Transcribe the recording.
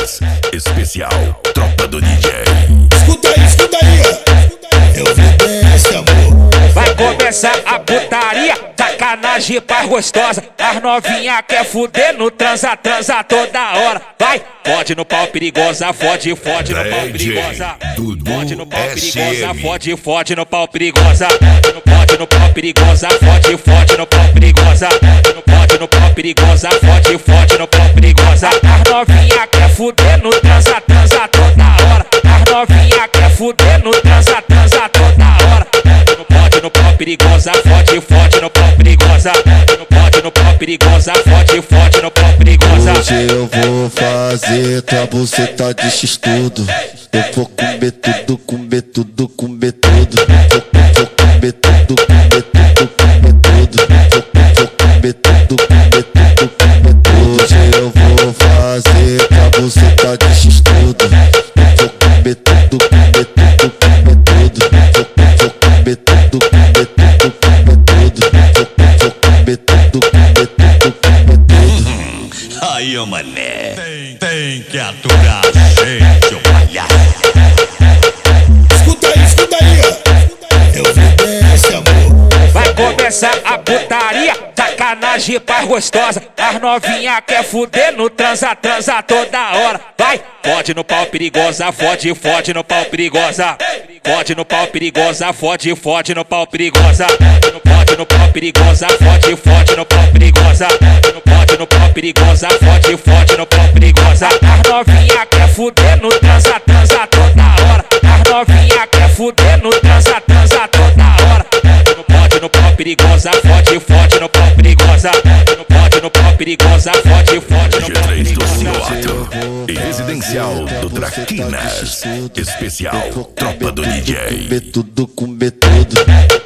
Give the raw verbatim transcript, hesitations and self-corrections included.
Traquinas, especial Tropa do D J. Escuta aí, escuta aí, eu vou desse amor. Vai começar a putaria, sacanagem pra gostosa. As novinha quer fuder no transa, transa toda hora. Vai, fode no pau perigosa, fode, fode no pau perigosa. Fode no pau perigosa, fode, fode no pau perigosa. Fode no pau perigosa, fode, fode no pau perigosa. Fode no pau perigosa, fode, fode no pau perigosa. As novinha quer fuder no transa, transa toda hora. As novinha quer fuder no transa, transa toda hora. Fode no pau perigosa, fode, fode no pau perigosa. Fode no pau perigosa, fode, fode no pau perigosa. Hoje eu vou fazer tua buceta de x-tudo. Eu vou comer tudo, comer tudo, comer tudo. Vou, vou comer tudo, comer tudo, comer tudo. Vou, vou comer tudo, comer tudo, comer tudo. Hoje eu vou fazer tua buceta de x-tudo. Eu vou comer tudo, comer tudo, comer tudo. Vou, vou comer tudo, comer tudo, comer tudo. Vou, vou comer tudo, comer tudo, comer tudo. Aí, ô mané, tem, tem que aturar a gente, ô palhaço. Escuta aí, escuta aí, eu vou desse amor. Vai começar a putaria, sacanagem pra gostosa. As novinha quer fuder no transa, transa toda hora. Vai, fode no pau perigosa, fode, fode no pau perigosa. Fode no pau perigosa, fode, fode no pau perigosa. Fode no pau perigosa, fode, fode no pau perigosa. Fode no pau perigosa, fode, fode no pau perigosa. As novinha quer fuder no transa, transa toda hora. As novinha quer fuder no transa, transa toda hora. Fode no pau perigosa, fode, fode no pau perigosa. Fode no pau perigosa, fode, fode no G pau três do perigosa. Cioto e residencial do Traquinas, especial Tropa do D J. Comer tudo, comer tudo.